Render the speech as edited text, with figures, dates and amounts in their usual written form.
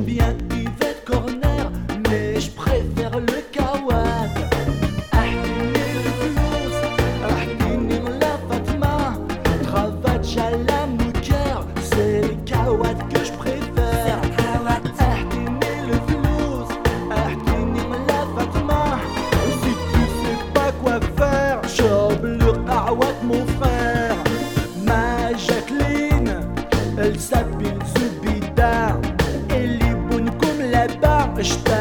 J'aime bien Yvette Corner, mais je préfère le Kawad. Ahdini الفلوس ahdini la Fatma, cravate Jala Mouker, c'est le Kawad que je préfère. Ahdini الفلوس ahdini la Fatma, si tu sais pas quoi faire, chope le Kawad mon frère. Ma Jacqueline, elle s'appelle Zoubida, elle est bonne comme la barre.